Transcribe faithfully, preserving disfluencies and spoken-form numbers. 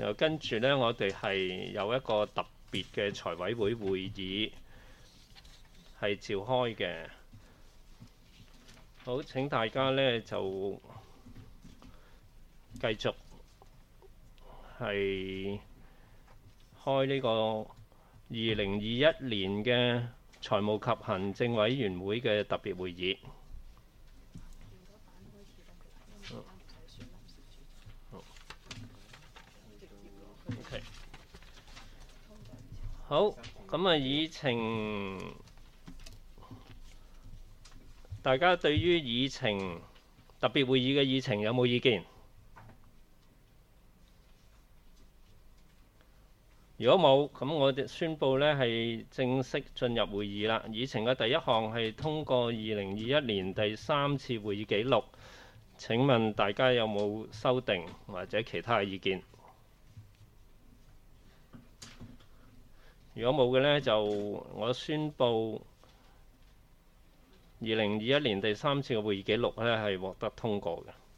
然後跟住呢，我哋係有一個特別嘅財委會會議係召開嘅。好，請大家呢就繼續係開呢個二零二一年嘅財務及行政委員會嘅特別會議。OK，好，咁啊，議程，大家對於議程特別會議嘅議程有冇意見？如果冇，咁我哋宣布呢係正式進入會議啦。議程嘅第一項係通過二零二一年第三次會議記錄。請問大家有冇修訂或者其他嘅意見？如果冇嘅呢，就我宣布二零二一年第三次嘅會議記錄呢係獲得通過嘅。